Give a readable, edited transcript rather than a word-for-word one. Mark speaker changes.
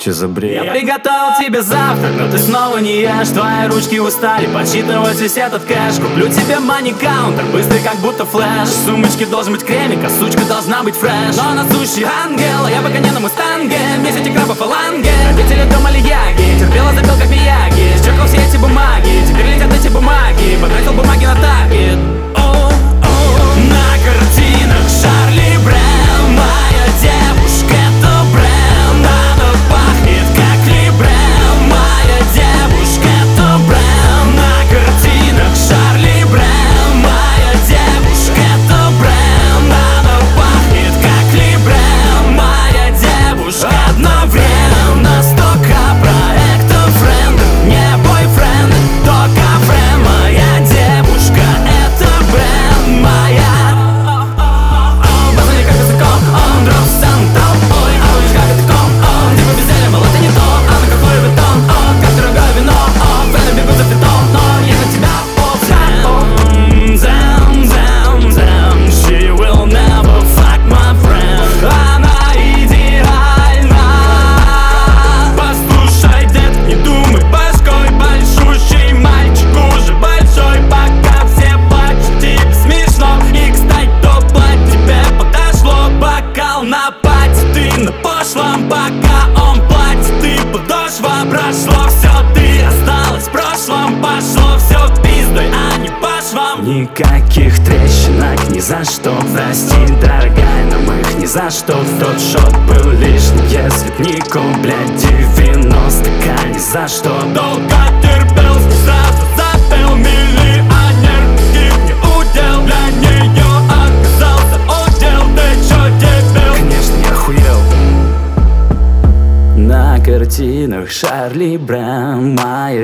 Speaker 1: Чё за бред?
Speaker 2: Я приготовил тебе завтрак, но ты снова не ешь. Твои ручки устали подсчитывать весь этот кэш. Куплю тебе мани-каунтер, быстрый как будто флэш. В сумочке должен быть кремик, а сучка должна быть фреш. Но на суши ангел, а я пока не на мустанге. Мне сети краба фаланге, родители дома лияги. Терпела, запил как мияги, счёкал все эти бумаги. Теперь летят эти бумаги, потратил бумаги на таргет. На картинах Шарли Брэн, моя девушка это бренд. Она пахнет как Ли Брэн, моя девушка это бренд. На картинах Шарли Брэн, моя девушка это бренд. Она пахнет как Ли Брэн, моя девушка. Одновременно столько проектов френдов, не бойфренд, только френд. Моя девушка это бренд, моя. Пацаны как языком, он дроп сам толпой. А у них как языком, он типа безделие, мол, это не то. А на какой бетон, как дорогое вино. Френы бегут за фитон, но я на тебя She will never fuck my friend. Она идеальна. Послушай, дед, не думай башкой. Большущий мальчик уже большой, пока все почти смешно. И, кстати, то платье тебе подошло. Бокал на пати, ты на пошлом. Пока он платит, ты подошва. Прошло все, ты осталась в прошлом. Пошло все пиздой, а не по швам.
Speaker 1: Никаких трещинок, ни за что. Прости, дорогая, но их ни за что. Тот шот был лишний, если б не блядь, 90к, ни за что.
Speaker 2: Долго терпел, сразу запел. Миллионер, гиб не удел. Для нее оказался удел. Ты чё, дебил?
Speaker 1: Конечно, я охуел. На картинах Шарли Брэн, моя